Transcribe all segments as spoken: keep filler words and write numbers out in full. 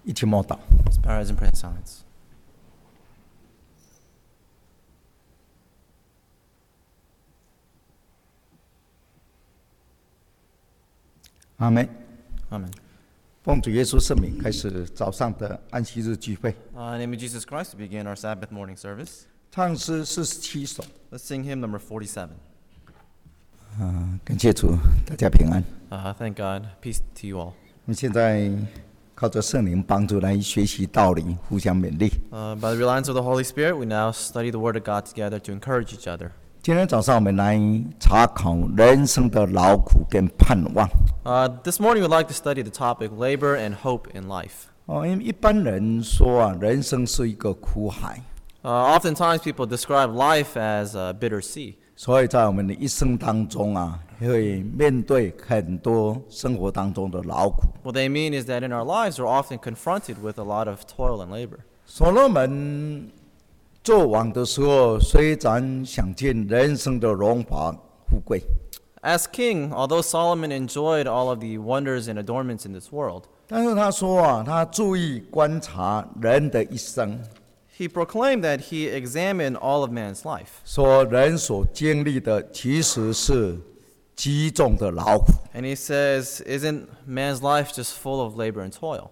一起默祷。 Let's bow our heads and pray in silence. 阿们。 Amen. 奉主耶稣圣名，开始早上的安息日聚会。 Uh, in the name of Jesus Christ, we begin our Sabbath morning service. 唱诗四十七首。 Let's sing hymn number forty-seven. 啊，感谢主，大家平安。 Uh, thank God. Peace to you all. 我们现在靠着圣灵帮助来学习道理，互相勉励。 Uh, by the reliance of the Holy Spirit, we now study the Word of God together to encourage each other. 今天早上我们来查考人生的劳苦跟盼望。 Uh, this morning, we'd like to study the topic labor and hope in life. 哦，因为一般人说啊，人生是一个苦海， Uh, oftentimes, people describe life as a bitter sea. 所以在我们的一生当中啊，会面对很多生活当中的劳苦。 What they mean is that in our lives, we're often confronted with a lot of toil and labor. 所罗门做王的时候，虽然享尽人生的荣华富贵， As king, although Solomon enjoyed all of the wonders and adornments in this world, 但是他说啊，他注意观察人的一生， he proclaimed that he examined all of man's life. 说人所经历的其实是极重的劳苦。 And he says, isn't man's life just full of labor and toil?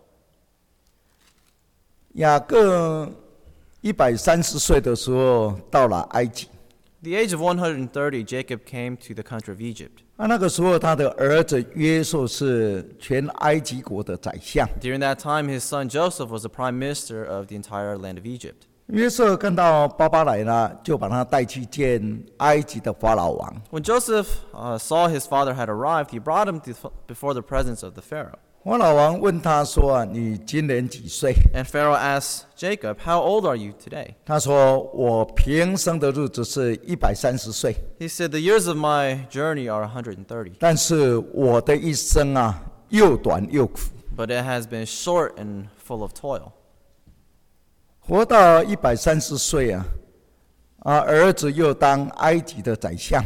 雅各一百三十岁的时候到了埃及， At the age of one hundred thirty, Jacob came to the country of Egypt. 啊，那个时候他的儿子约瑟是全埃及国的宰相。 During that time, his son Joseph was the prime minister of the entire land of Egypt. 约瑟看到爸爸来了，就把他带去见埃及的法老王。 When Joseph uh, saw his father had arrived, he brought him to, before the presence of the Pharaoh. 法老王问他说：“啊，你今年几岁？” And Pharaoh asked Jacob, how old are you today? 他说：“我平生的日子是一百三十岁， He said, the years of my journey are one hundred thirty, 但是我的一生啊，又短又苦。 but it has been short and full of toil. 活到一百三十岁啊，啊，儿子又当埃及的宰相，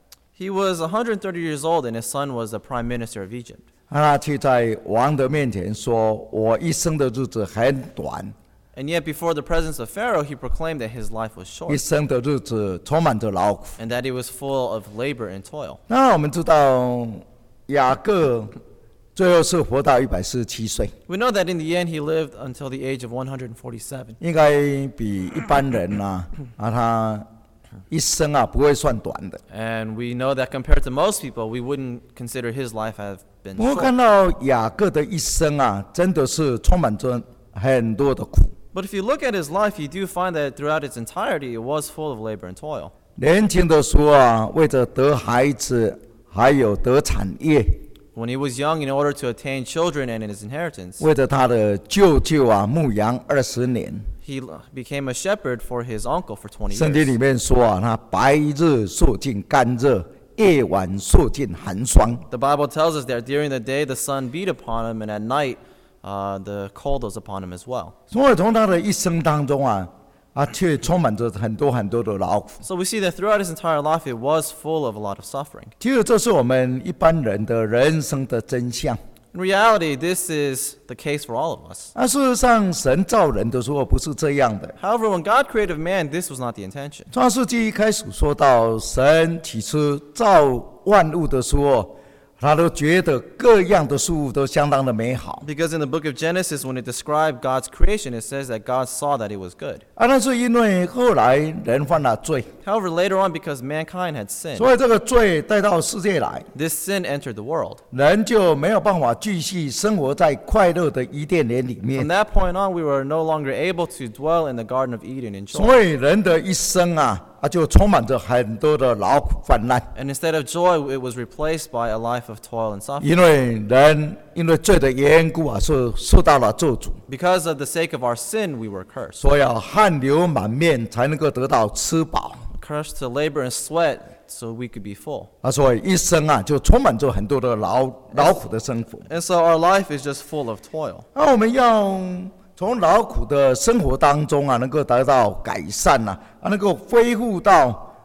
He was one hundred thirty years old, and his son was the prime minister of Egypt. 他却在王的面前说：我一生的日子很短， And yet, before the presence of Pharaoh, he proclaimed that his life was 一 short, 生的日子充满着劳苦。 and that it was full of labor and toil. 那我们知道雅各最后是活到一百四十七岁， We know that in the end, he lived until the age of one hundred forty-seven. 应该比一般人呐 啊, 啊，他一生啊不会算短的。 And we know that compared to most people, we wouldn't consider his life have been 不过看 short. 到雅各的一生啊，真的是充满着很多的苦。 But if you look at his life, you do find that throughout its entirety, it was full of labor and toil. 年轻的时候啊，为着得孩子，还有得产业， When he was young, in order to attain children and his inheritance, 为着他的舅舅啊牧羊二十年。 he became a shepherd for his uncle for twenty 圣经 years. 里面说啊，他白日受尽干热，夜晚受尽寒霜。 The Bible tells us that during the day the sun beat upon him, and at night uh, the cold was upon him as well. 所以从他的一生当中啊，啊，却充满着很多很多的劳苦。 So we see that throughout his entire life, it was full of a lot of suffering. 其实这是我们一般人的人生的真相。 In reality, this is the case for all of us. 啊，事实上，神造人的时候不是这样的。 However, when God created man, this was not the intention. 创世纪一开始说到，神起初造万物的时候，他都觉得各样的事物都相当的美好。 Because in the book of Genesis, when it described God's creation, it says that God saw that it was good. 啊，但是因为后来人犯了罪， However, later on, because mankind had sinned, 所以这个罪带到世界来， this sin entered the world. 人就没有办法继续生活在快乐的伊甸园里 From 面。 that point on, we were no longer able to dwell in the Garden of Eden in joy. 所以人的一生啊，啊，就充满着很多的劳苦泛滥。 And instead of joy, it was replaced by a life of toil and suffering. 因为人因为罪的缘故啊，是受到了咒诅， Because of the sake of our sin, we were cursed. 所以要汗流满面才能够得到吃饱。 Cursed to labor and sweat so we could be full. 啊，所以一生啊，就充满着很多的劳劳苦的生活。 And so our life is just full of toil. 那我们要从劳苦的生活当中啊，能够得到改善呐、啊，啊，能够恢复到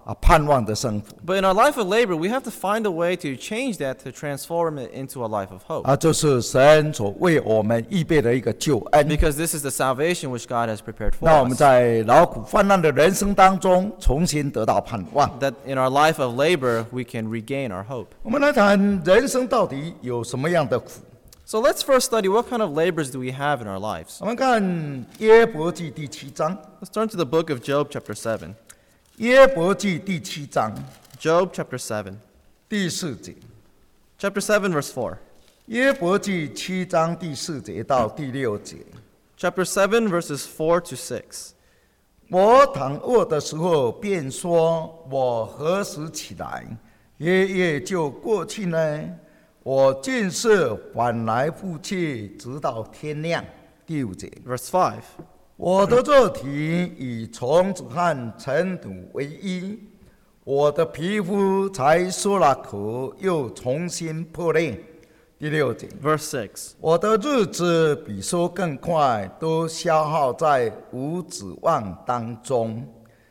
啊盼望的生活 But in our life of labor, we have to find a way to change that to transform it into a life of hope. 啊，这是神所为我们预备的一个救恩。 Because this is the salvation which God has prepared for 那我们 us. 在劳苦患难的人生当中，重新得到盼望。 That in our life of labor, we can regain our hope. 我们来谈人生到底有什么样的苦？ So let's first study what kind of labors do we have in our lives. 我们看约伯记第七章， Let's turn to the book of Job, chapter seven. 约伯记第七章 Job, chapter seven. 第四节。 Chapter seven, verse four. 约伯记七章第四节到第六节。 Chapter seven, verses four to six. 我躺卧的时候，便说：我何时起来？夜夜就过去呢？我尽是翻来覆去，直到天亮。第五节， Verse five. 我的肉体以虫子和尘土为衣，我的皮肤才缩了口，又重新破裂。第六节， Verse six. 我的日子比说更快，都消耗在无指望当中。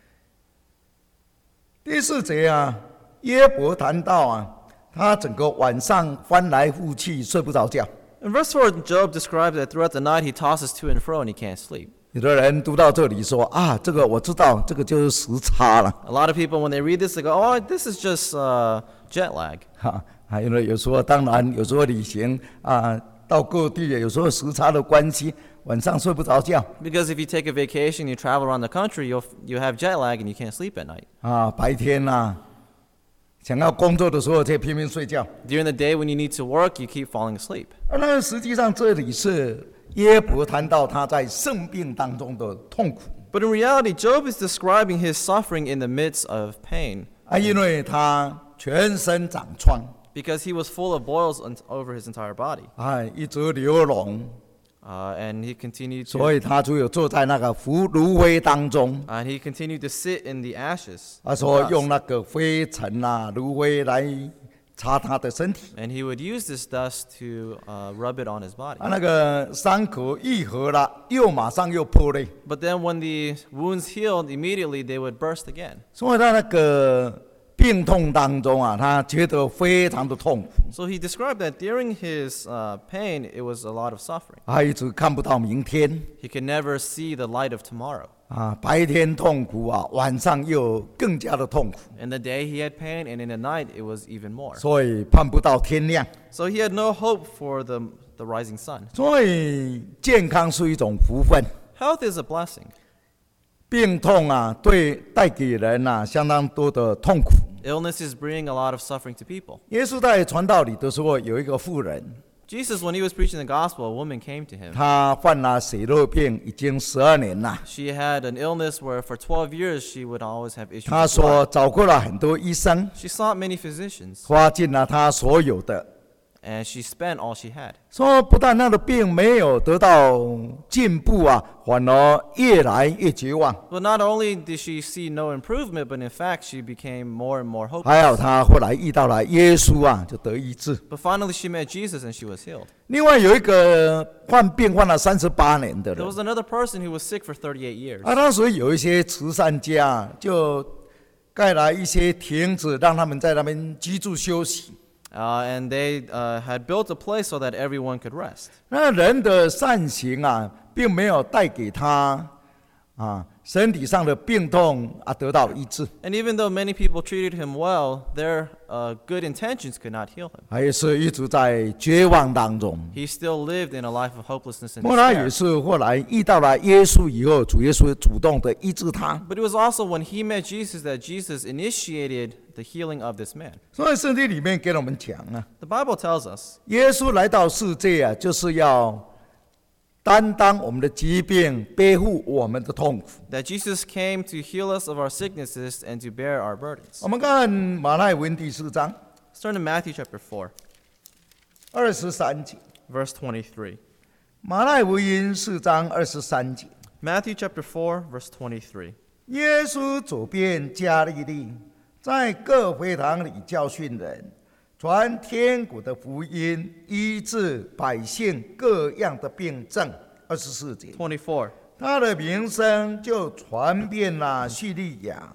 第四节啊，约伯谈到啊，他整个晚上翻来覆去，睡不着觉。 In verse four, Job describes that throughout the night he tosses to and fro and he can't sleep. 有的人读到这里说啊，这个我知道，这个就是时差了。 A lot of people, when they read this, they go, oh, this is just uh, jet lag. 哈，啊，因为有时候当然有时候旅行啊，到各地有时候时差的关系，晚上睡不着觉 Because if you take a vacation, you travel around the country, you'll, you have jet lag and you can't sleep at night. 啊，白天啊，想要工作的时候就拼命睡觉。 During the day when you need to work, you keep falling asleep. 啊，那实际上这里是约伯谈到他在生病当中的痛苦 But in reality, Job is describing his suffering in the midst of pain 啊，因为他全身长疮 because he was full of boils on, over his entire body. 啊，一直流脓， Uh, and he continued 所 to 以他只有坐在那个浮炉灰当中 and he continued to sit in the ashes. 啊， of 说 dust. 用那个灰尘啊、炉灰来擦他的身体 And he would use this dust to uh, rub it on his body. 啊，那个伤口愈合了，又马上又破裂， But then when the wounds healed, immediately they would burst again. 所以他那个病痛当中啊，他觉得非常的痛苦， So he described that during his uh, pain, it was a lot of suffering. 他一直看不到明天 He could never see the light of tomorrow. 啊，白天痛苦啊，晚上又更加的痛苦， In the day he had pain, and in the night it was even more. 所以盼不到天亮。 So he had no hope for the, the rising sun. 所以健康是一种福分， Health is a blessing. 病痛啊，对带给人啊相当多的痛苦。 Illnesses bring a lot of suffering to people. 耶稣在传道里的时候，有一个妇人， Jesus, when he was preaching the gospel, a woman came to him. 她患了血肉病，已经十二年了。 She had an illness where for twelve years she would always have issues 她 with 说 blood. 找过了很多医生， She sought many physicians, 花尽了她所有的， and she spent all she had. 说不但她的病没有得到进步啊，反而越来越绝望。 But not only did she see no improvement, but in fact she became more and more 还 hopeless. 好她后来遇到了耶稣啊，就得医治。 But finally she met Jesus and she was healed. 另外有一个患病患了三十八年的 There 人， was another person who was sick for thirty-eight years. 啊，当时有一些慈善家就盖了一些亭子，让他们在那边居住休息。 Uh, and they uh, had built a place so that everyone could rest. 那人的善行啊，并没有带给他啊身体上的病痛啊得到医治， And even though many people treated him well, their uh, good intentions could not heal him. 还是一直在绝望当中。 He still lived in a life of hopelessness and 莫拉也 despair. 是后来遇到了耶稣以后，主耶稣主动的医治他。 But it was also when he met Jesus that Jesus initiated the healing of this man. 所以圣经里面给我们讲啊， The Bible tells us 耶稣来到世界啊，就是要担当我们的疾病，背负我们的痛苦。 that Jesus came to heal us of our sicknesses and to bear our burdens. 我们看马太福音第四章 Let's turn to Matthew chapter four, 二十三节， verse twenty-three. 马太福音四章二十三节。 Matthew chapter four, verse twenty-three. 耶稣走遍加利利，在各会堂里教训人，传天国的福音，医治百姓各样的病症。二十四节， twenty-four. 他的名声就传遍了叙利亚，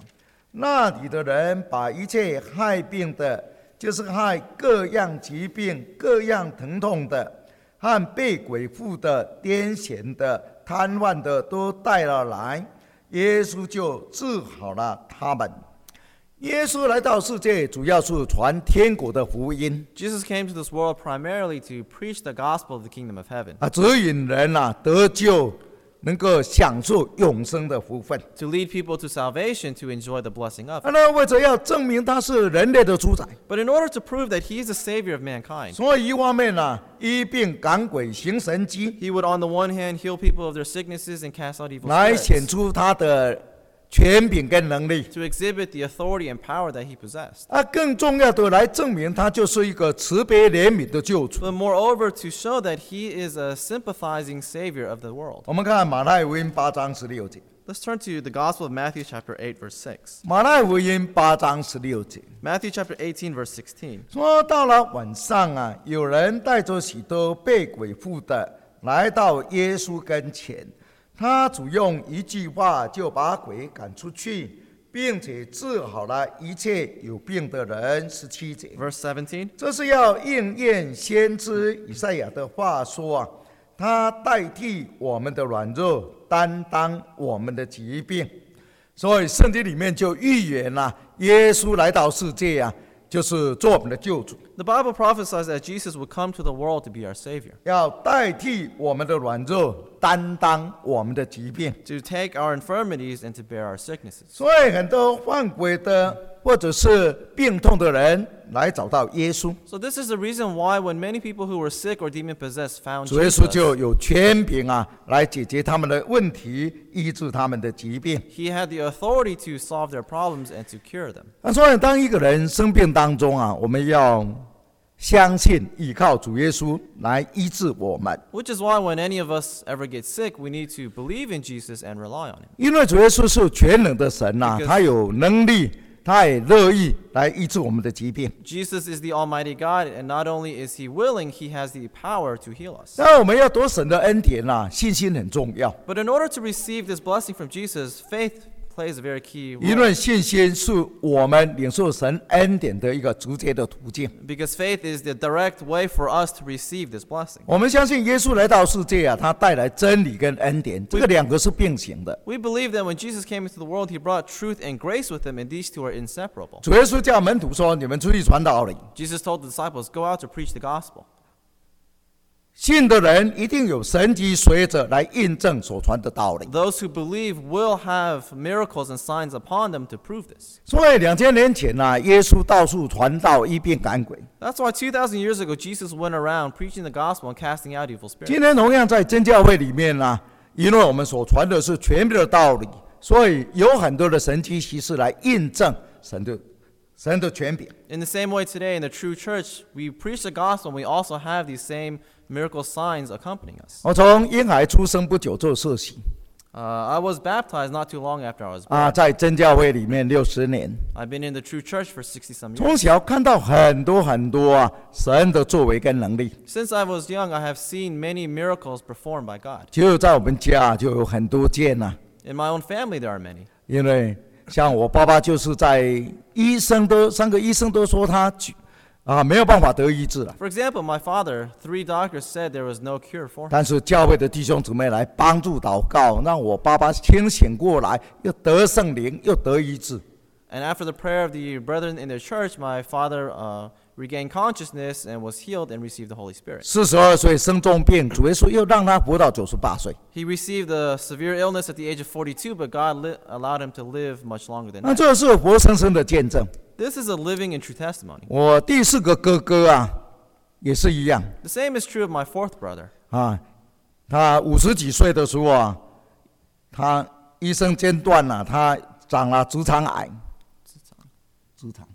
那里的人把一切害病的，就是害各样疾病、各样疼痛的，和被鬼附的、癫痫的、瘫痪的，都带了来，耶稣就治好了他们。耶稣来到世界，主要是传天国的福音。 Jesus came to this world primarily to preach the gospel of the kingdom of heaven, 啊，指引人啊得救，能够享受永生的福分。 to lead people to salvation, to enjoy the blessing of 啊， it. 那为着要证明他是人类的主宰， But in order to prove that he is the savior of mankind, 所以一方面呢，医病赶鬼行神迹， he would on the one hand heal people of their sicknesses and cast out evil 来显 spirits, 出他的权柄跟能力。 to exhibit the authority and power that he possessed. 啊，更重要的来证明他就是一个慈悲怜悯的救主。 But moreover, to show that he is a sympathizing savior of the world. 我们看马太福音八章十六节， Let's turn to the Gospel of Matthew chapter eight, verse six. 马太福音八章十六节 Matthew chapter eighteen, verse sixteen. 说，到了晚上啊，有人带着许多被鬼附的来到耶稣跟前，他只用一句话就把鬼赶出去，并且治好了一切有病的人。十七节， Verse seventeen. 这是要应验先知以赛亚的话说啊，他代替我们的软弱，担当我们的疾病。所以圣经里面就预言了、啊，耶稣来到世界啊，就是做我们的救主， The Bible prophesies that Jesus would come to the world to be our savior, 要代替我们的软弱，担当我们的疾病。 to take our infirmities and to bear our sicknesses. 所以很多患鬼的或者是病痛的人来找到耶稣， So this is the reason why when many people who were sick or demon-possessed found 主耶稣 Jesus, 就有权柄啊，来解决他们的问题，医治他们的疾病。 he had the authority to solve their problems and to cure them. 那所以当一个人生病当中啊，我们要相信依靠主耶稣来医治我们， Which is why when any of us ever get sick, we need to believe in Jesus and rely on him. 因为主耶稣是全能的神呐、 Because- 他有能力，他也乐意来医治我们的疾病。 Jesus is the Almighty God, and not only is he willing, he has the power to heal us. 那我们要得神的恩典呐、信心很重要， But in order to receive this blessing from Jesus, faith plays a very key 因 role. 为信心是我们领受神恩典的一个直接的途径。 Because faith is the direct way for us to receive this blessing. 我们相信耶稣来到世界啊，他带来真理跟恩典，这个两个是并行的。 We believe that when Jesus came into the world, he brought truth and grace with him, and these two are inseparable. 主耶稣叫门徒说：“你们出去传道理。” Jesus told the disciples, go out to preach the gospel. 信的人一定有神迹随着来印证所传的道理。 Those who believe will have miracles and signs upon them to prove this. 所以两千年前呐、啊，耶稣到处传道，医病赶鬼。 That's why two thousand years ago, Jesus went around preaching the gospel and casting out evil 今 spirits. 天同样在真教会里面呢、啊，因为我们所传的是全面的道理，所以有很多的神迹奇事来印证神的神的权柄。 In the same way today in the true church, we preach the gospel and we also have these same miracle signs accompanying us. 我从婴孩出生不久就受洗 Uh, I was baptized not too long after I was born. 啊，在真教会里面六十年， I've been in the true church for sixty some 从 years. 小看到很多很多啊神的作为跟能力。 Since I was young, I have seen many miracles performed by God. 就在我们家就有很多件呐、啊， In my own family, there are many. 因为像我爸爸就是在医生都三个医生都说他啊没有办法得医治了， For example, my father, three doctors said there was no cure for him. 但是教会的弟兄姊妹来帮助祷告，让我爸爸清醒过来，又得圣灵，又得医治。 And after the prayer of the brethren in the church, my father uh, regained consciousness and was healed and received the Holy Spirit. 四十二岁生重病，主耶稣又让他活到九十八岁。 He received a severe illness at the age of forty-two, but God li- allowed him to live much longer than 那 that. 这是活生生的见证。 This is a living and true testimony. 我第四个哥哥啊，也是一样 The same is true of my fourth brother. 啊，他五十几岁的时候啊，他医生诊断了、他长了直肠癌。直肠。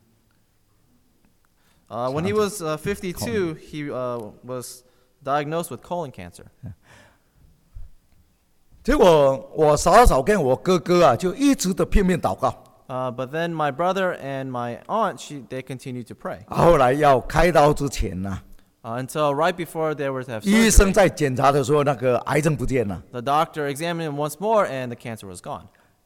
Uh, when he was uh, fifty-two, he uh, was diagnosed with colon cancer. 结果我嫂嫂跟我哥哥啊，就一直的拼命祷告。 Uh, but then my brother and my aunt, she, they continued to pray 后来要开刀之前呢、 uh, until right before they were to have 医生 surgery. 在检查的时候，那个癌症不见了。 The doctor examined him once more, and the cancer was gone.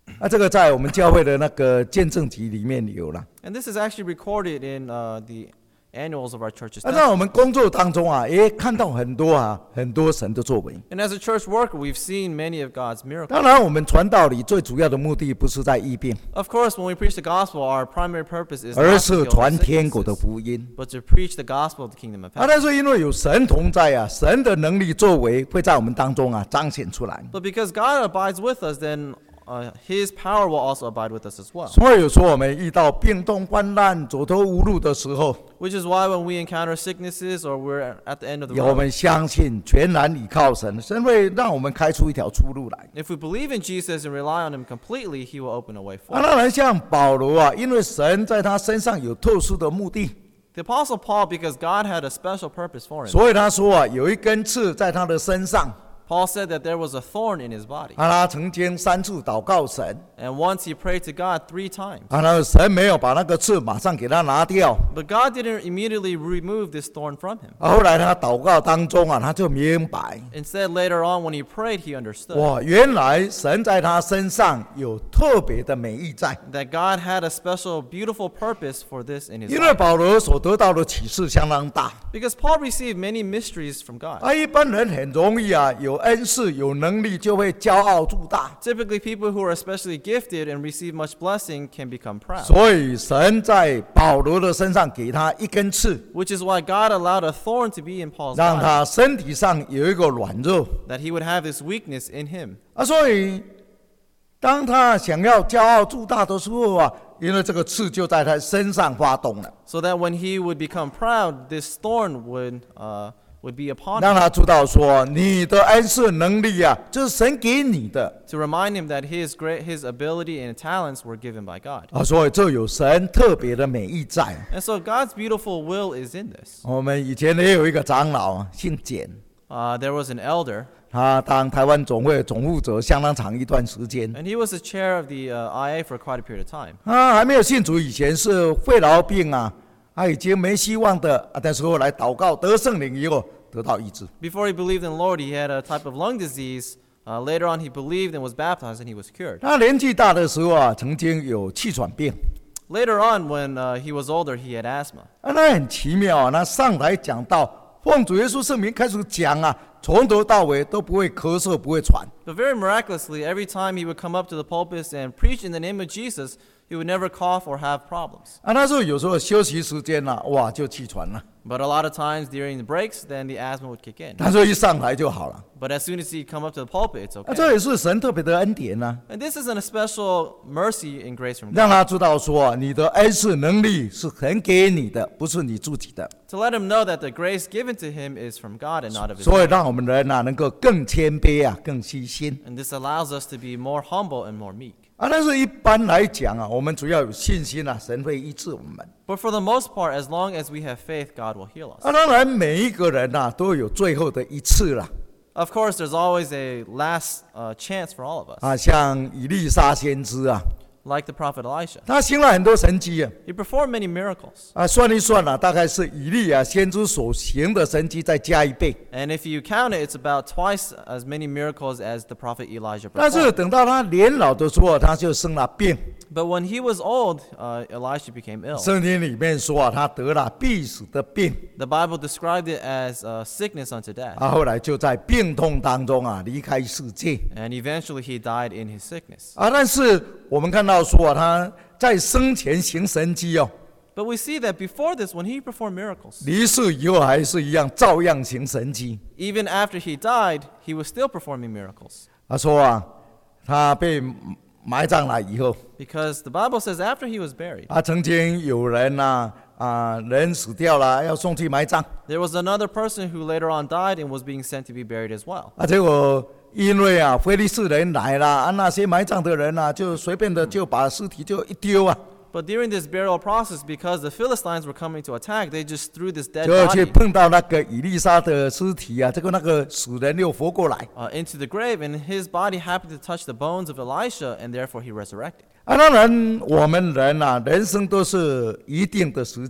啊，这个在我们教会的那个见证集里面有了。 And this is actually recorded in uh, the annuals of our church's 啊，在我 testimony. 们工作当中啊，也看到很多啊，很多神的作为。 And as a church worker, we've seen many of God's miracles. 当然，我们传道里最主要的目的不是在医病， Of course, when we preach the gospel, our primary purpose is 而 not 是 to heal 传天国的 sicknesses, 福音。 but to preach the gospel of the kingdom of 啊， heaven. 但是因为有神同在啊，神的能力作为会在我们当中啊彰显出来。 But because God abides with us, then uh, His power will also abide with us as well. 所以有时候我们遇到病痛患难、走投无路的时候， Which is why when we encounter sicknesses or we're at the end of the 我 road, 们相信全然倚靠神，神会让我们开出一条出路来。 if we believe in Jesus and rely on Him completely, He will open a way 啊， forward. 当然像保罗啊，因为神在他身上有特殊的目的， The Apostle Paul, because God had a special purpose for him, 所以他说啊，有一根刺在他的身上。 Paul said that there was a thorn in his body. 啊，他曾经三次祷告神， And once he prayed to God three times. 啊，那神没有把那个刺马上给他拿掉。 But God didn't immediately remove this thorn from him. 啊，后来他祷告当中啊，他就明白， Instead, later on, when he prayed, he understood 哇，原来神在他身上有特别的美意在。 that God had a special, beautiful purpose for this in his 因为 life. 保罗所得到的启示相当大， Because Paul received many mysteries from God. 啊，一般人很容易啊，有恩赐、有能力就会骄傲自大， Typically, people who are especially gifted and receive much blessing can become proud. 所以神在保罗的身上给他一根刺， Which is why God allowed a thorn to be in Paul's 让 body, 他身体上有一个软弱。 that he would have this weakness in him. 啊，所以当他想要骄傲自大的时候啊，因为这个刺就在他身上发动了， So that when he would become proud, this thorn would uh, would be upon him, 让他知道说你的恩赐能力啊，这是神给你的 to remind him that his great his ability and talents were given by God. 啊，所以这有神特别的美意在。 And so God's beautiful will is in this. 我们以前也有一个长老啊，姓简， Uh, there was an elder, 他当台湾总会总负责相当长一段时间。 and he was the chair of the uh, I A for quite a period of time. 他还没有信主以前是肺痨病啊，他已经没希望的啊，但是后来祷告得圣灵以后得到医治。 Before he believed in the Lord, he had a type of lung disease. Uh, later on, he believed and was baptized, and he was cured. 他年纪大的时候啊，曾经有气喘病。 Later on, when uh, he was older, he had asthma. 啊，那很奇妙啊！那上台讲到奉主耶稣圣名开始讲啊，从头到尾都不会咳嗽，不会喘。 But very miraculously, every time he would come up to the pulpit and preach in the name of Jesus, he would never cough or have problems. 啊，那时候有时候休息时间啊，哇，就气喘了。 But a lot of times during the breaks, then the asthma would kick in. 他说一上台就好了。 But as soon as he'd come up to the pulpit, it's 啊，这 okay. 也是神特别的恩典呐、啊， And this isn't a special mercy and grace from 让 God. 他知道说，你的恩赐能力是很给你的，不是你自己的。 To let him know that the grace given to him is from God and not of his 所以 own. 让我们人呐、啊、能够更谦卑啊，更细心 And this allows us to be more humble and more meek. 啊。但是一般来讲啊，我们只要有信心啊，神会医治我们。 But for the most part, as long as we have faith, God will heal us. 啊，当然每一个人呐、啊、都有最后的一次了 Of course, there's always a last uh, chance for all of us. 啊，像以利沙先知啊， Like the prophet Elisha. 他行了很多神迹啊， He performed many miracles. 啊，算一算啊，大概是以利亚先知所行的神迹再加一倍。 And if you count it, it's about twice as many miracles as the prophet Elijah 但是 performed. 等到他年老的时候，他就生了病。 But when he was old, uh, Elisha became ill. 圣经里面说啊，他得了必死的病 The Bible described it as uh, sickness unto death. 啊，后来就在病痛当中啊离开世界 And eventually he died in his sickness. 啊。但是我们看到说啊，他在生前行神迹哦， But we see that before this, when he performed miracles, 离世以后还是一样，照样行神迹。 even after he died, he was still performing miracles. 他说啊，他被埋葬了以后， Because the Bible says after he was buried, 啊，曾经有人呐啊人死掉了，要送去埋葬 there was another person who later on died and was being sent to be buried as well. 啊，结果因为啊非利士人来了啊，那些埋葬的人啊，就随便的就把尸体就一丢啊， But during this burial process, because the Philistines were coming to attack, they just threw this dead 就去 body 碰到那个以利沙的尸体啊，这个那个死人又活过来 uh, into the grave, and his body happened to touch the bones of Elisha, and therefore he resurrected. 啊。当然，我们人啊，人生都是一定的时间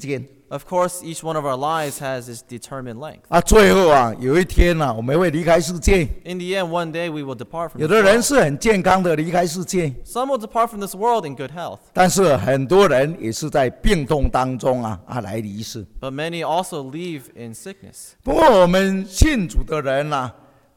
Of course, each one of our lives has its determined length. 啊，最后啊，有一天啊，我们会离开世界。 In the end, one day we will depart from 有 this 的人 world. 是很健康的离开世界， Some will depart from this world in good health, 但是很多人也是在病痛当中啊啊来离世。 but many also leave in sickness. 不过我们信主的人啊，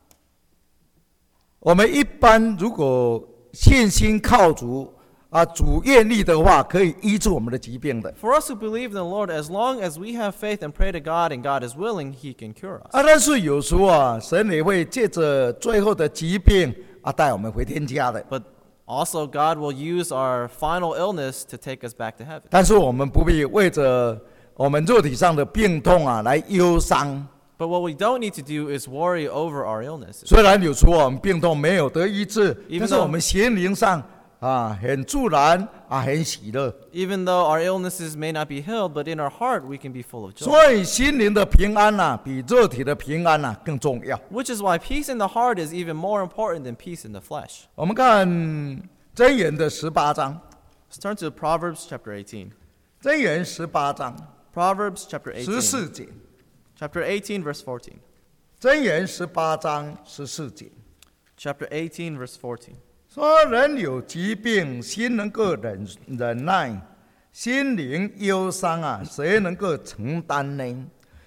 我们一般如果信心靠主啊，主愿意的话，可以医治我们的疾病的。 For us who believe in the Lord, as long as we have faith and pray to God and God is willing, He can cure us. 啊，但是有时候啊，神也会借着最后的疾病啊，带我们回天家的。 But also, God will use our final illness to take us back to heaven. 但是我们不必为着我们肉体上的病痛啊来忧伤。 But what we don't need to do is worry over our illnesses. 虽然有时候我们病痛没有得医治， Even 但是我们心灵上啊很自然啊很喜乐。 Even though our illnesses may not be healed, but in our heart we can be full of joy. 所以心灵的平安呐、啊，比肉体的平安呐、啊、更重要。 Which is why peace in the heart is even more important than peace in the flesh. 我们看箴言的十八章， Let's turn to Proverbs chapter eighteen. 箴言十八章 Proverbs chapter 十 eighteen. 四节， Chapter eighteen, verse fourteen. 箴言十八章十四节 Chapter eighteen, verse fourteen. 说：人有疾病，心能够忍忍耐；心灵忧伤啊，谁能够承担呢？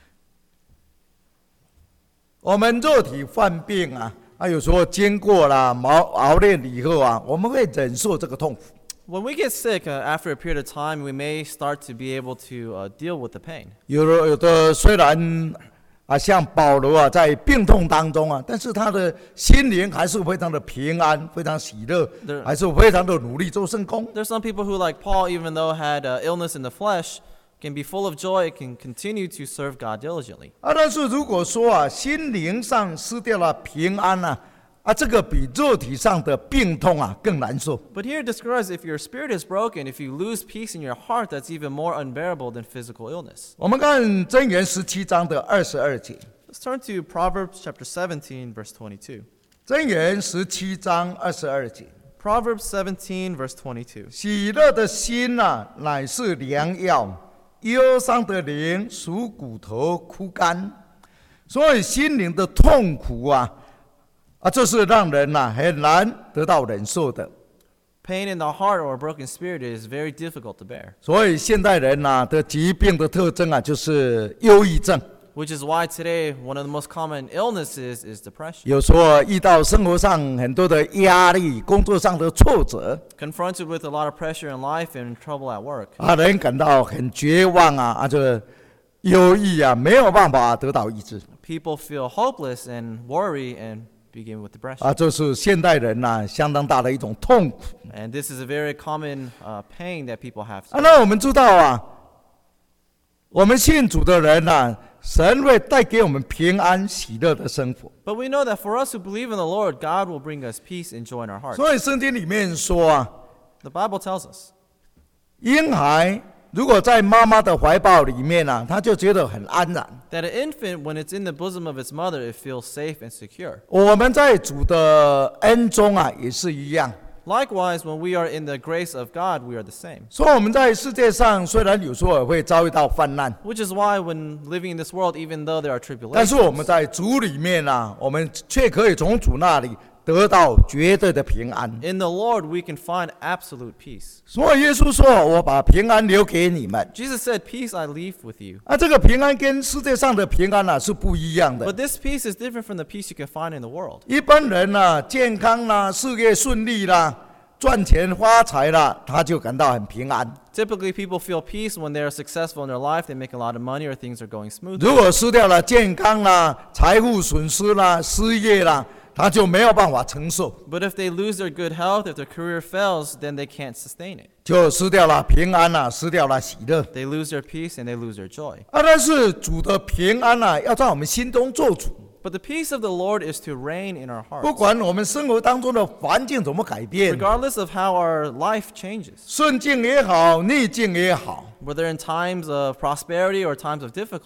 我们肉体犯病啊，啊，有时候经过了熬熬炼以后啊，我们会忍受这个痛苦。 When we get sick, uh, after a period of time, we may start to be able to uh, deal with the pain. 有的有的虽然啊，像保罗啊，在病痛当中啊，但是他的心灵还是非常的平安，非常喜乐， There- 还是非常的努力做圣工。 There's some people who, like Paul, even though had uh, illness in the flesh, can be full of joy, can continue to serve God diligently. 啊，但是如果说啊，心灵上失掉了平安啊，啊，这个比肉体上的病痛啊更难受。 But here it describes if your spirit is broken, if you lose peace in your heart, that's even more unbearable than physical illness. 我们看箴言十七章的二十二节， Let's turn to Proverbs chapter seventeen, verse twenty-two. 箴言十七章二十二节， Proverbs seventeen, verse twenty-two. 喜乐的心啊，乃是良药；忧伤的灵使骨头枯干。所以心灵的痛苦啊，啊，这是让人呐、啊、很难得到忍受的。 Pain in the heart or a broken spirit is very difficult to bear, 所以现代人呐、啊、的疾病的特征啊，就是忧郁症。 which is why today one of the most common illnesses is depression. 有时候遇到生活上很多的压力，工作上的挫折， Confronted with a lot of pressure in life and trouble at work, 啊，人感到很绝望啊，啊，这个忧郁啊，没有办法得到医治 people feel hopeless and worry and begin with depression. 啊，这是现代人呐、啊、相当大的一种痛苦 And this is a very common uh, pain that people have. 啊。那我们知道啊，我们信主的人呐、啊，神会带给我们平安喜乐的生活。 But we know that for us who believe in the Lord, God will bring us peace and joy in our hearts. 所以圣经里面说啊， The Bible tells us 婴孩如果在妈妈的怀抱里面啊，他就觉得很安然。 that an infant, when it's in the bosom of its mother, it feels safe and secure. 我们在主的恩中啊，也是一样。 Likewise, when we are in the grace of God, we are the same. 所以我们在世界上虽然有时候也会遭遇到患难， Which is why when living in this world, even though there are 但是我们 tribulations, 在主里面啊，我们却可以从主那里得到绝对的平安。 in the Lord we can find absolute peace. 所以耶稣说：“我把平安留给你们。 Jesus said, peace I leave with you. ” 啊，这个平安跟世界上的平安啊是不一样的 But。this peace is different from the peace you can find in the world. 一般人啊，健康啦、事业顺利啦、赚钱发财啦，他就感到很平安。 Typically, people feel peace when they are successful in their life, they make a lot of money, or things are going smoothly. 如果失掉了健康啦、财富损失啦、失业啦，他就没有办法承受， But if they lose their good health, if their career fails, then they can't sustain it. 就失掉了平安啦、失掉了喜乐。 They lose their peace and they lose their joy. 啊，但是主的平安啊，要在我们心中做主。 But the peace of the Lord is to reign in our 不 hearts. 管我们生活当中的环境怎么改变， Regardless of how our life changes, 顺境也好，逆境也好， whether in times of prosperity or times of difficulty,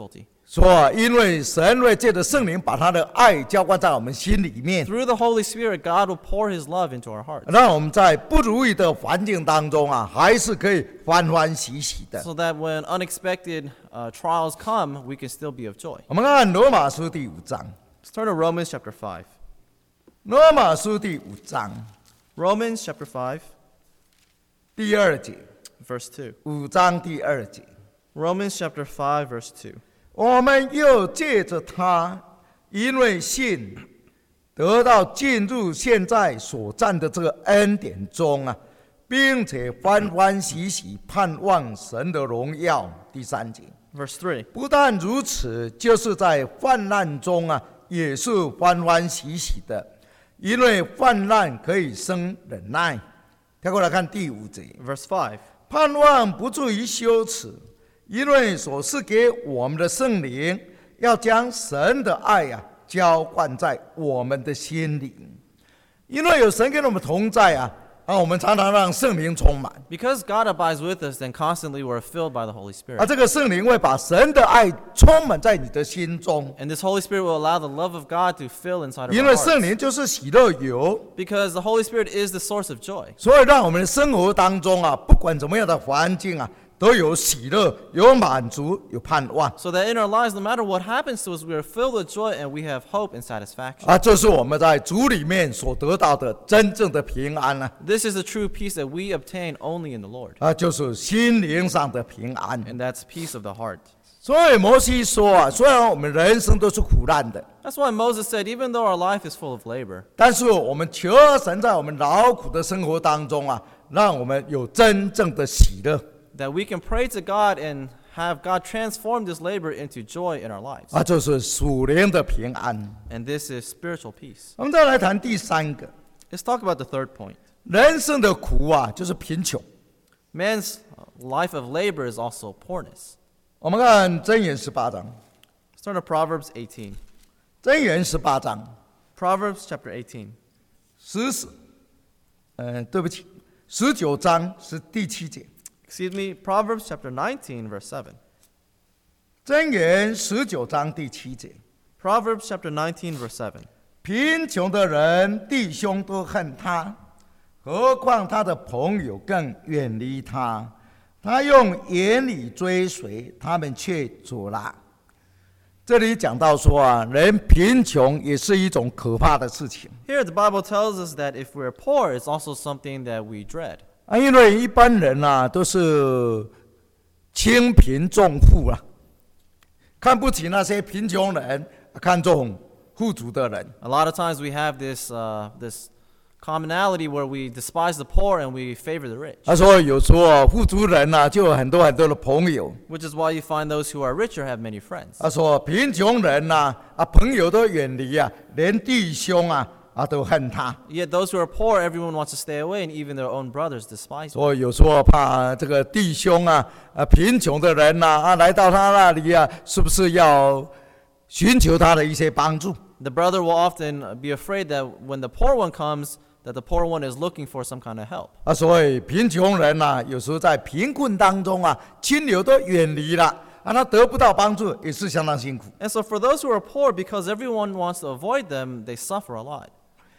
说，因为神会借着圣灵把他的爱浇灌在我们心里面， Through the Holy Spirit, God will pour His love into our hearts, 让我们在不如意的环境当中啊，还是可以欢欢喜喜的。 so that when unexpected uh, trials come, we can still be of joy. 我们看罗马书第五章， Let's turn to Romans chapter five. 罗马书第五章 Romans chapter five, 第二节， verse two. 五章第二节， Romans chapter five, verse two. 我们又借着他，因为信，得到进入现在所占的这个恩典中啊，并且欢欢喜喜盼望神的荣耀。第三节， Verse three. 不但如此，就是在患难中啊，也是欢欢喜喜的，因为患难可以生忍耐。跳过来看第五节， Verse five. 盼望不至于羞耻，因为所赐给我们的圣灵，要将神的爱呀、啊、浇灌在我们的心里。因为有神跟我们同在啊，啊，我们常常让圣灵充满。 Because God abides with us, then constantly we're filled by the Holy 啊， Spirit. 这个圣灵会把神的爱充满在你的心中， And this Holy Spirit will allow the love of God to fill inside of 因 our 为圣 hearts. 灵就是喜乐油， Because the Holy Spirit is the source of joy. 所以让我们的生活当中啊，不管怎么样的环境啊，都有喜乐，有满足，有盼望。 So that in our lives, no matter what happens to us, we are filled with joy and we have hope and satisfaction. 啊，这是我们在主里面所得到的真正的平安啊！ This is the true peace that we obtain only in the Lord. 啊，就是心灵上的平安。 And that's peace of the heart. 所以摩西说啊，虽然我们人生都是苦难的， That's why Moses said, even though our life is full of labor, 但是我们求神在我们劳苦的生活当中啊，让我们有真正的喜乐 that we can pray to God and have God transform this labor into joy in our lives. 啊，就是属灵的平安。 And this is spiritual peace. 我们再来谈第三个， Let's talk about the third point. 人生的苦啊，就是贫穷。 Man's life of labor is also poorness. 我们看箴言十八章， Let's turn to Proverbs eighteen. 箴言十八章 Proverbs chapter eighteen. 十四，呃，对不起，十九章是第七节。 Excuse me, Proverbs chapter nineteen, verse seven. 箴言十九章第七节， Proverbs chapter nineteen, verse seven. 贫穷的人弟兄都恨他，何况他的朋友更远离他。他用眼里追随，他们却阻拦。这里讲到说啊，人贫穷也是一种可怕的事情 Here the Bible tells us that if we're poor, it's also something that we dread. 啊，因为一般人啊都是轻贫重富啊，看不起那些贫穷人，看重富足的人。 A lot of times we have this, uh, this commonality where we despise the poor and we favor the rich. 他说有时候富足人啊就有很多很多的朋友， Which is why you find those who are richer have many friends. 他说贫穷人呐 啊, 啊朋友都远离啊，连弟兄啊啊都恨他。 Yet those who are poor, everyone wants to stay away, and even their own brothers despise them. 所以有时候怕这个弟兄啊啊贫穷的人呐 啊, 啊来到他那里啊，是不是要寻求他的一些帮助？ The brother will often be afraid that when the poor one comes, that the poor one is looking for some kind of help. 啊，所以贫穷人呐、啊，有时候在贫困当中啊，亲友都远离了啊，他得不到帮助，也是相当辛苦。 And so for those who are poor, because everyone wants to avoid them, they suffer a lot.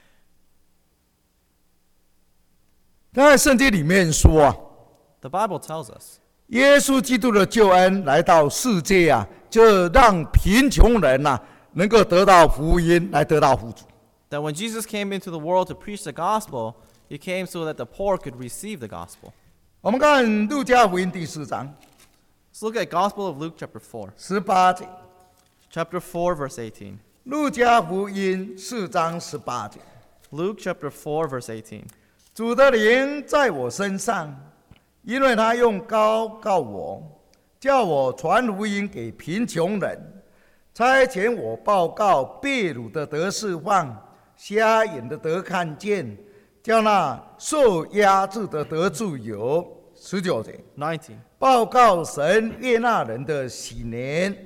当然，圣经里面说啊， The Bible tells us 耶稣基督的救恩来到世界啊，就让贫穷人呐、啊、能够得到福音，来得到富足。 that when Jesus came into the world to preach the gospel, he came so that the poor could receive the gospel. 我们看路加福音第四章 Let's look at Gospel of Luke chapter four. 十八节， Chapter four, verse eighteen. 路加福音四章十八节， Luke chapter four, verse eighteen. 主的灵在我身上，因为他用膏告我，叫我传福音给贫穷人，差遣我报告被掳的得释放，瞎眼的得看见，叫那受压制的得自由。十九节， nineteen. 报告神悦纳人的喜年，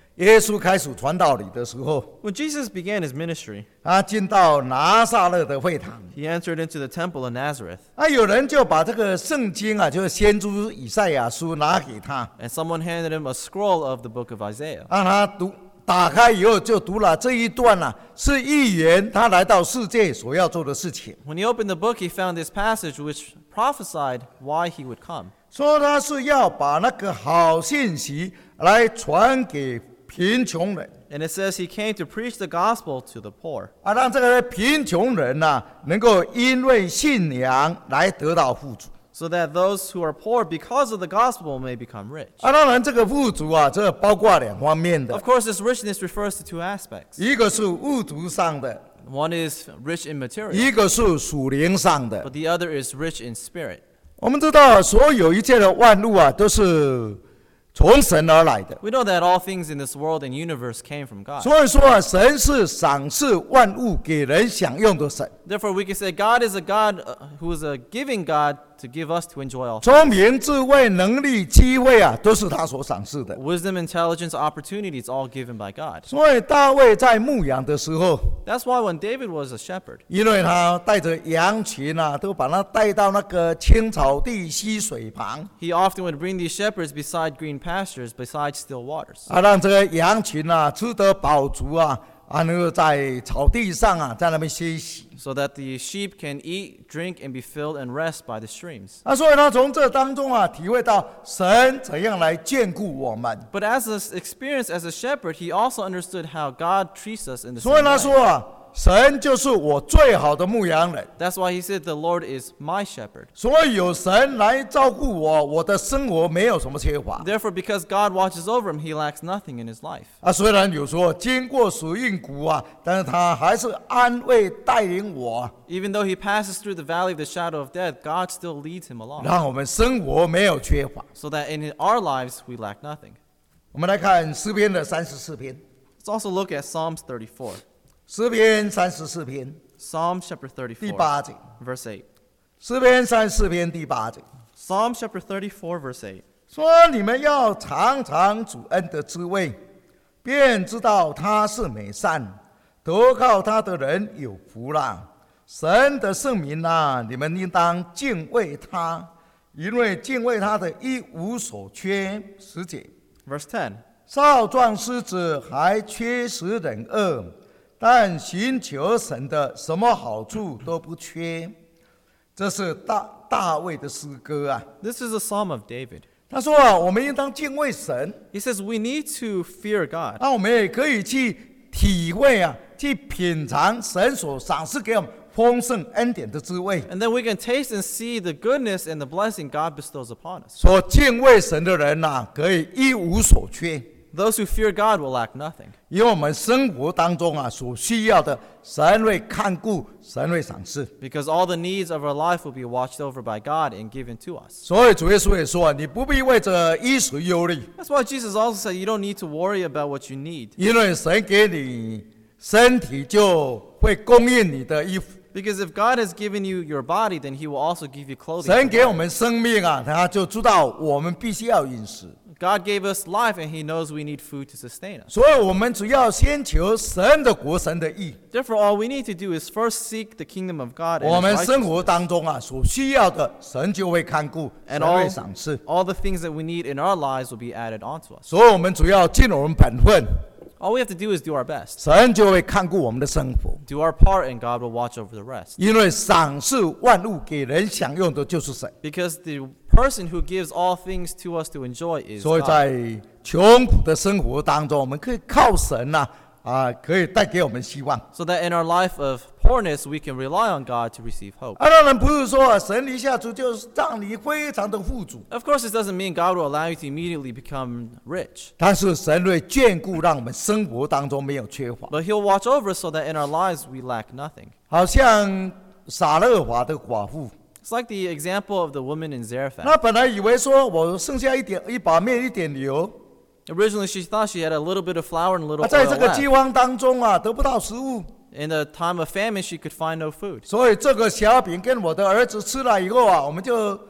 耶稣开始传道理的时候， When Jesus began his ministry, 他进到拿撒勒的会堂， he entered into the temple in Nazareth, 啊，有人就把这个圣经啊，就是先知以赛亚书拿给他， and someone handed him a scroll of the book of Isaiah. 让他读。打开以后就读了这一段啊，是预言他来到世界所要做的事情。 When he opened the book, he found this passage which prophesied why he would come. 说他是要把那个好信息来传给贫穷人， And it says he came to preach the gospel to the poor, 啊，让这个贫穷人呐、啊，能够因为信仰来得到富足。 so that those who are poor because of the gospel may become rich. 啊，当然这个富足啊，这包括两方面的 Of，course, this richness refers to two aspects. 一个是物质上的， One is rich in material, 一个是属灵上的。 but the other is rich in spirit. 我们知道，所有一切的万物啊，都是从神而来的。 We know that all things in this world and universe came from God. 所以说啊，神是赏赐万物给人享用的神。 Therefore, we can say God is a God uh, who is a giving God to give us to enjoy all. 聪明、智慧、能力、机会啊，都是他所赏赐的。 Wisdom, intelligence, opportunities, all given by God. 所以大卫在牧羊的时候， That's why when David was a shepherd, 因为他带着羊群啊，都把它带到那个青草地、溪水旁 he often would bring these shepherds beside green pastures, beside still waters, 啊，让这个羊群啊吃得饱足啊，啊，能够在草地上啊，在那边歇息 so that the sheep can eat, drink, and be filled and rest by the streams. 啊。所以他从这当中啊，体会到神怎样来眷顾我们。 But as an experience as a shepherd, he also understood how God treats us in the 所以 same 他 way. 说啊，神就是我最好的牧羊人。 That's why he said, "The Lord is my shepherd." 所以有神来照顾我，我的生活没有什么缺乏 Therefore, because God watches over him, he lacks nothing in his life. 啊。虽然有时候经过死荫谷啊，但是他还是安慰带领我， Even though he passes through the valley of the shadow of death, God still leads him along, 让我们生活没有缺乏。 so that in our lives we lack nothing. 我们来看诗篇的三十四篇， Let's also look at Psalms thirty-four. 诗篇三十四篇 Psalm chapter 第 thirty-four, 八节， verse eight. 诗篇三十四篇第八节 Psalm chapter thirty-four, verse eight. 说：你们要尝尝主恩的滋味，便知道他是美善，投靠他的人有福了。神的圣名啊，你们应当敬畏他，因为敬畏他的一无所缺。十节， Verse ten. 少壮狮子还缺食忍饿，但寻求神的什么好处都不缺。这是大大卫的诗歌啊。 This is a psalm of David. 他说啊，我们应当敬畏神， He says we need to fear God, 那我们也可以去体会啊，去品尝神所赏赐给我们丰盛恩典的滋味。 and then we can taste and see the goodness and the blessing God bestows upon us. 所敬畏神的人呐、啊，可以一无所缺， Those who fear God will lack nothing, 因为我们生活当中啊所需要的，神会看顾，神会赏赐。 because all the needs of our life will be watched over by God and given to us. 所以主耶稣也说啊，你不必为着衣食忧虑， That's why Jesus also said you don't need to worry about what you need, 因为神给你身体就会供应你的衣服。 because if God has given you your body, then he will also give you clothing. 神 to 给我 wear. 们生命啊，他就知道我们必须要饮食。 God gave us life and he knows we need food to sustain us. 所以我们只要先求神的国、神的义， Therefore, all we need to do is first seek the kingdom of God 我 and 们 his 生活 righteousness. 当中啊所需要的，神就会看顾， And 神会 all, 赏赐。 all the things that we need in our lives will be added onto us. 所以我们主要尽我们本分， All we have to do is do our best. 神就会看顾我们的生活。 Do our part and God will watch over the rest. 因为赏赐万物给人享用的就是神， Because the person who gives all things to us to enjoy is 所以 God. 在穷苦的生活当中，我们可以靠神呐、啊，可以带给我们希望。 So that in our life of poorness, we can rely on God to receive hope. 啊，当然不是说啊，神一下子就让你非常的富足， Of course, it doesn't mean God will allow you to immediately become rich. 但是神会眷顾，让我们生活当中没有缺乏。 But he'll watch over us so that in our lives we lack nothing. 好像撒勒法的寡妇， It's like the example of the woman in Zarephath. 她本来以为说我剩下一点一把面一点油， Originally, she thought she had a little bit of flour and a little 啊，在 oil 这个饥 left. 荒当中啊，得不到食物， In the time of famine, she could find no food. 所以这个小饼跟我的儿子吃了以后啊，我们就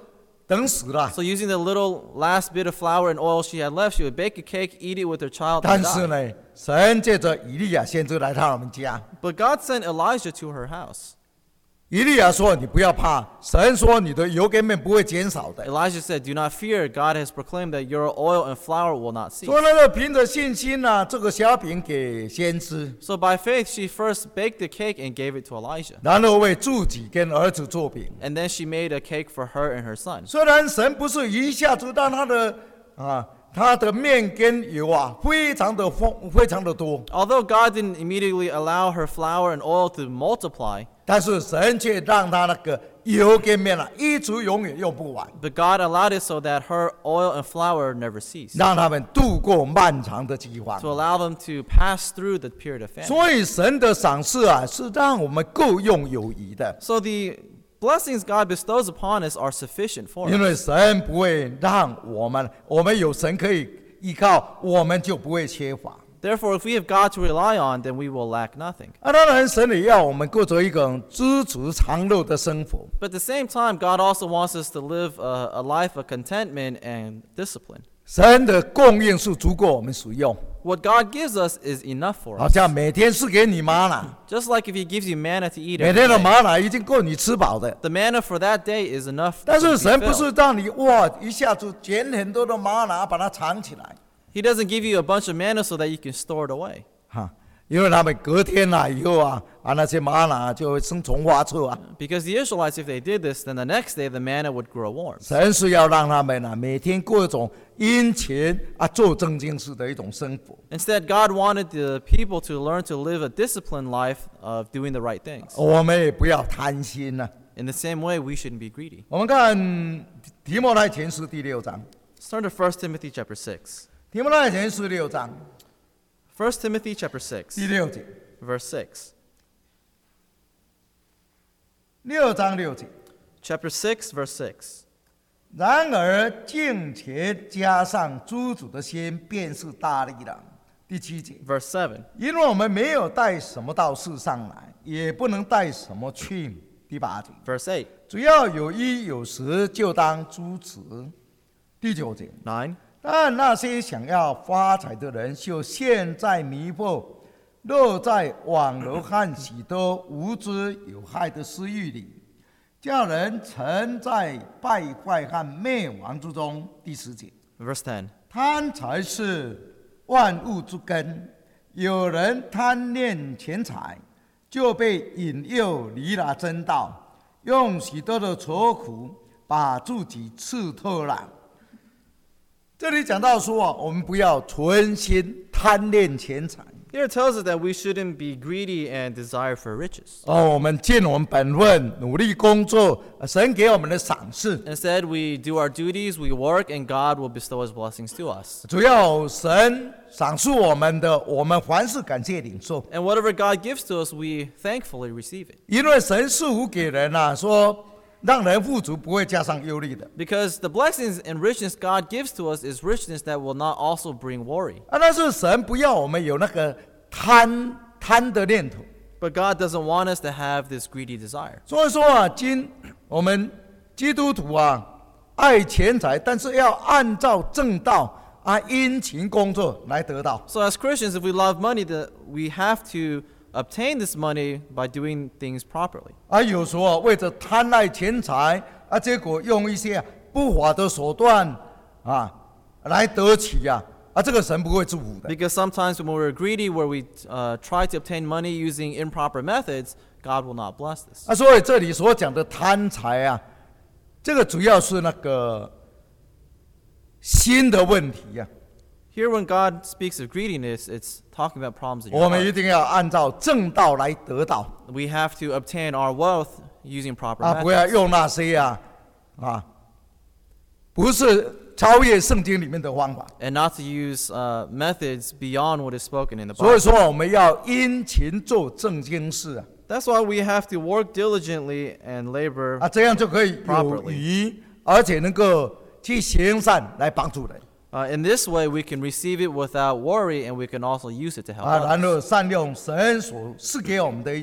等死了。 So using the little last bit of flour and oil she had left, she would bake a cake, eat it with her child, 但 and 是 die. 呢，神借着以利亚先知来到我们家。 But God sent Elijah to her house. 以利亚说：“你不要怕，神说你的油跟面不会减少的。” Elijah said, "Do not fear. God has proclaimed that your oil and flour will not cease." 所以呢，就凭着信心呢、这个小饼给先知， So by faith, she first baked the cake and gave it to Elijah. 然后为自己跟儿子做饼。 And then she made a cake for her and her son. 虽然神不是一下子让他的啊，他的面跟油啊，非常的丰，非常的多， Although God didn't immediately allow her flour and oil to multiply, 但是神却让他那个油跟面啊，一直永远用不完， but God allowed it so that her oil and flour never ceased, 让他们度过漫长的饥荒。 to allow them to pass through the period of famine. 所以神的赏赐啊，是让我们够用有余的， So the blessings God bestows upon us are sufficient for 因 us. 为神不会让我们，我们有神可以依靠，我们就不会缺乏。 Therefore, if we have God to rely on, then we will lack nothing. 啊，当然，神也要我们过着一个知足常乐的生活。 But at the same time, God also wants us to live a, a life of contentment and discipline. 神的供应是足够我们使用， What God gives us is enough for 好 us. 像每天是给你玛拿， Just like if He gives you manna to eat 每 every 天的 day, 玛拿已经够你吃饱的。 the manna for that day is enough 但 to 是 be 神不是 filled. 让你哇一下子捡很多的玛拿把它藏起来， He doesn't give you a bunch of manna so that you can store it away. 哈，因为他们隔天来以后啊啊那些玛拿就会生虫发臭啊。 Because the Israelites, if they did this, then the next day the manna would grow warm. 神是要让他们啊每天过一种殷勤啊做正经事的一种生活。 Instead, God wanted the people to learn to live a disciplined life of doing the right things. 我们也不要贪心呐、 In the same way, we shouldn't be greedy. 我们看提摩太前书第六章， Let's turn to First Timothy chapter six. 提摩太前书六章 First Timothy chapter 第 six, 六节， verse six. 六章六节。 Chapter six, verse six. 然而敬虔加上知足的心，便是大力了。第七节， Verse seven. 因为我们没有带什么到世上来，也不能带什么去。第八节， Verse eight. 只要有衣有食，就当知足。第九节， nine. 但那些想要发财的人，就陷在迷惑，落在网罗和许多无知有害的私欲里，叫人沉在败坏和灭亡之中。第十节， Verse ten. 贪财是万物之根，有人贪恋钱财，就被引诱离了真道，用许多的愁苦把自己刺透了。这里讲到说啊，我们不要存心贪恋钱财。 Here it tells us that we shouldn't be greedy and desire for riches. 哦，我们尽我们本分，努力工作，神给我们的赏赐， Instead, we do our duties, we work, and God will bestow His blessings to us. 主要神赏赐我们的，我们凡事感谢领受。 And whatever God gives to us, we thankfully receive it. 因为神赐福给人啊，说让人富足，不会加上忧虑的。 Because the blessings and richness God gives to us is richness that will not also bring worry. 啊，但是神不要我们有那个贪贪的念头。 But God doesn't want us to have this greedy desire. 所以说啊，今我们基督徒啊，爱钱财，但是要按照正道啊，殷勤工作来得到。 So as Christians, if we love money, that we have to obtain this money by doing things properly. 啊，有时候啊为着贪爱钱财啊，结果用一些不法的手段啊来得取呀、啊，啊，这个神不会祝福的。 Because sometimes when we're greedy, where we uh, try to obtain money using improper methods, God will not bless this. 啊，所以这里所讲的贪财啊，这个主要是那个心的问题呀、 Here, when God speaks of greediness, it's talking about problems in 我 your 们一 heart. 定要按照正道来得到 We have to obtain our wealth using proper 啊，不要 methods. 用那些啊啊，不是超越圣经里面的方法。 And not to use uh, methods beyond what is spoken in the 所以 Bible. 说，我们要殷勤做正经事啊， That's why we have to work diligently and labor. 啊，这样就可以有 Properly. 余，而且能够去行善来帮助人 Uh, in this way, we can receive it without worry, and we can also use it to help 啊，然 others. 后善用神所赐给我们的一些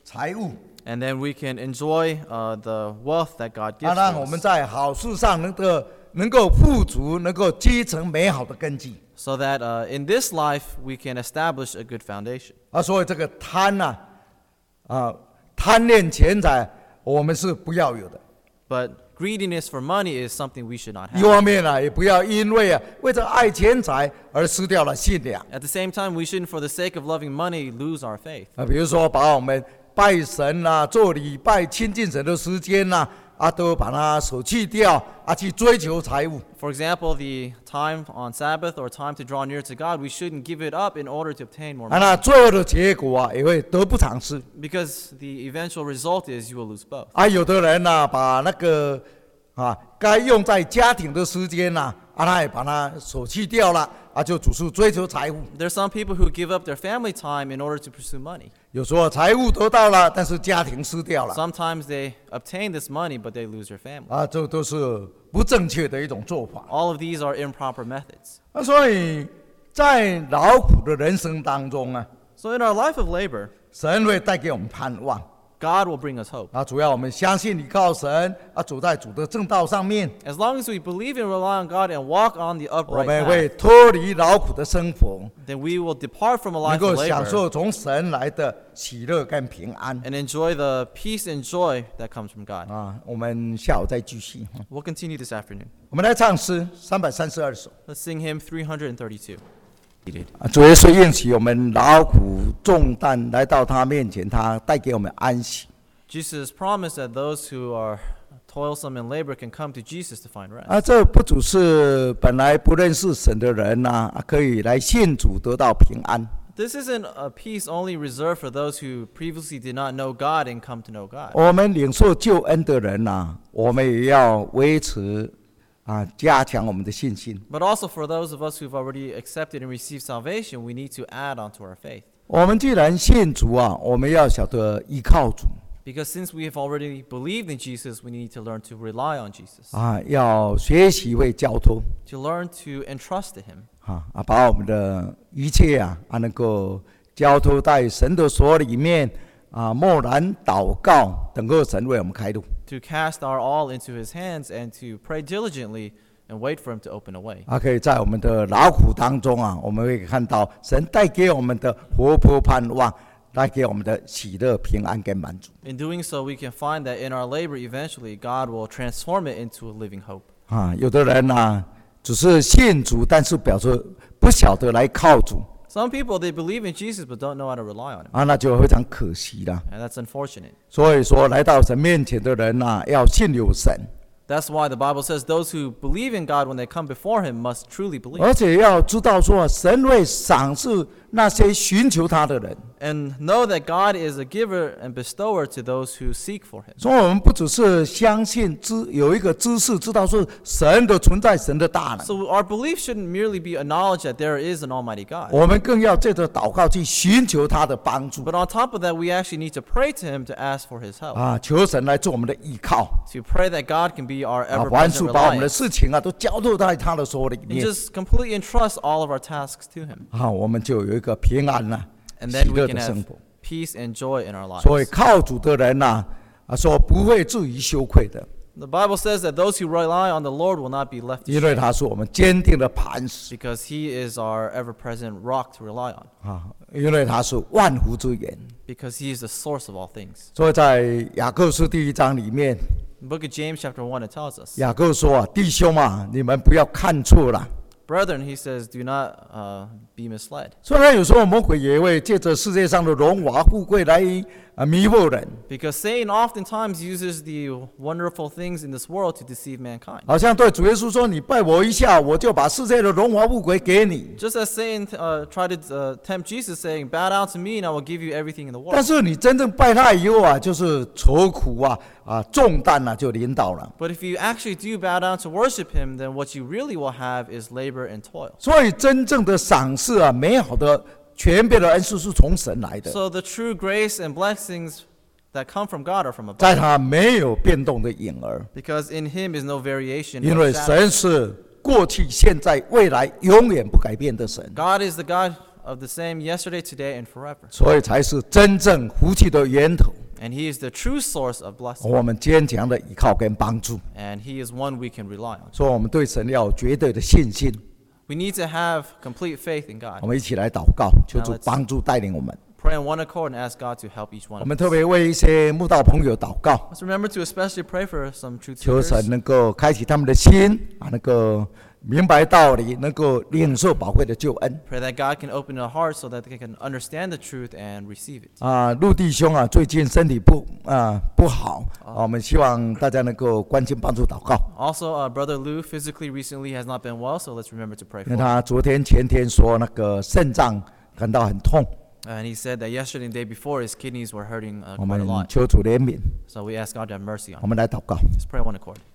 财物， And then we can enjoy uh, the wealth that God 啊， gives 让 to 我们 us, 在好事上能够能够富足，能够积成美好的根基。 so that uh, in this life we can establish a good foundation. 啊，所以这个贪呐、啊，啊，贪恋钱财，我们是不要有的。 But greediness for money is something we should not 一 have. 方面啊，也不要因为啊为着爱钱财而失掉了信仰 At the same time, we shouldn't, for the sake of loving money, lose our faith. 啊。比如说，把我们拜神啊、做礼拜、亲近神的时间呐、啊，都把它舍弃掉啊，去追求财物。 For example, the time on Sabbath or time to draw near to God, we shouldn't give it up in order to obtain more 啊， money. 那最后的结果啊，也会得不偿失。 Because the eventual result is you will lose both. 啊，有的人呐、把那个啊该用在家庭的时间呐、啊，他也把它舍弃掉了啊，就只是追求财物。 There are some people who give up their family time in order to pursue money. 有时候财物得到了，但是家庭失掉了 Sometimes they obtain this money, but they lose their family. 啊，这都是不正确的一种做法。 All of these are improper methods. 啊，所以在劳苦的人生当中啊， So in our life of labor, 神会带给我们盼望 God will bring us hope. 啊。主要我们相信依靠神啊，走在主的正道上面， As long as we believe and rely on God and walk on the 我 upright 们会 path, 脱离劳苦的生活， then we will depart from a 能 life 够 of 享 labor 受从神来的喜乐跟平安 and enjoy the peace and joy that comes from God. 啊。我们下午再继续， We'll continue this afternoon. 我们来唱诗三百三十二首。 Let's sing hymn three hundred thirty-two. 啊，主耶稣应许我们劳苦重担来到他面前，他带给我们安息。 Jesus promised that those who are toilsome in labor can come to Jesus to find rest. 啊，这不只是本来不认识神的人呐、啊，可以来信主得到平安。 This isn't a peace only reserved for those who previously did not know God and come to know God. 我们领受救恩的人呐、我们也要维持啊，加强我们的信心。 But also for those of us who've already accepted and received salvation, we need to add onto our faith. 我们既然信主啊，我们要晓得依靠主 Because since we have already believed in Jesus, we need to learn to rely on Jesus, 啊，要学习为交托 to learn to entrust to Him, 啊啊，把我们的一切啊啊能够交托在神的手里面啊，默然祷告，等候神为我们开路。 to cast our all into His hands, and to pray diligently and wait for Him to open a way. 啊，可以在我们的劳苦当中啊，我们会看到神带给我们的活泼盼望，带给我们的喜乐、平安跟满足 In doing so, we can find that in our labor, eventually, God will transform it into a living hope. 啊。有的人呢、啊，只是信主，但是表示不晓得来靠主 Some people, they believe in Jesus but don't know how to rely on Him, 啊，那就非常可惜了。 and that's unfortunate. 所以说，来到神面前的人呐、啊，要信有神， That's why the Bible says those who believe in God when they come before Him must truly believe. 而且要知道说，神会赏赐那些寻求他的人。 And know that God is a giver and bestower to those who seek for Him. 所以，我们不只是相信知有一个知识，知道是神的存在，神的大能。 So our belief shouldn't merely be a knowledge that there is an Almighty God. 我们更要借着祷告去寻求他的帮助 But on top of that, we actually need to pray to Him to ask for His help. 啊，求神来做我们的依靠 To pray that God can be our 啊，凡 ever-present 事把我们的 reliance. 事情啊都交托在他的手里 And 面 just completely entrust all of our tasks to Him. 啊，我们就有一个平安呐、 And 喜 then we 乐 can 的生 have 活。 peace and joy in our 所以 lives. 靠主的人呐、啊，说不会至于羞愧的， The Bible says that those who rely on the Lord will not be left 因为 ashamed, 他是我们坚定的磐石 because He is our ever-present rock to rely on, 啊，因为他是万福之源。 because He is the source of all things. 所以在雅各书第一章里面， In the book of James chapter one, it tells us, 雅各说啊，弟兄啊，你们不要看错了。 Brethren, he says, do not uh, be misled. 虽然有时候魔鬼也会借着世界上的荣华富贵来啊迷惑人， Because Satan oftentimes uses the wonderful things in this world to deceive mankind. 好像对主耶稣说：“你拜我一下，我就把世界的荣华富贵给你。 Just as Satan uh, tried to uh, tempt Jesus, saying, bow down to me and I will give you everything in the ” 但 world. 是你真正拜他以后啊，就是愁苦啊啊重担啊就临到了。 But if you actually do bow down to worship him, then what you really will have is labor and toil. 所以真正的赏赐啊，美好的全备的恩赐是从神来的， So the true grace and blessings that come from God are from 在 above. 他没有变动的影儿， Because in him is no variation 因 or 为 shadow. 神是过去、现在、未来永远不改变的神。 God is the God of the same yesterday, today, and forever. 所以才是真正福气的源头。 And He is the true source of blessing. 我们坚强的依靠跟帮助， And He is one we can rely on. 所以我们对神要有绝对的信心。 We need to have complete faith in 我 God. 们一起来祷告，求主 Now let's- 帮助带领我们。 Pray in one accord and ask God to help each one 我 of 们 us. 特别为一些慕道朋友祷告， Let's remember to especially pray for some truth 求 seekers. 神能够开启他们的心啊，能够明白道理，能够领受宝贵的救恩 Pray that God can open their hearts so that they can understand the truth and receive it. 啊。陆弟兄啊，最近身体不啊不好啊，我们希望大家能够关心帮助祷告， Also, uh, Brother Lou physically recently has not been well, so let's remember to pray 因为 for him. 他昨天前天说那个肾脏感到很痛， And he said that yesterday and the day before his kidneys were hurting uh, 我 quite a 们 lot. 求主怜悯， So we ask God to have mercy on 我 him. 们来祷告。 Let's pray one accord.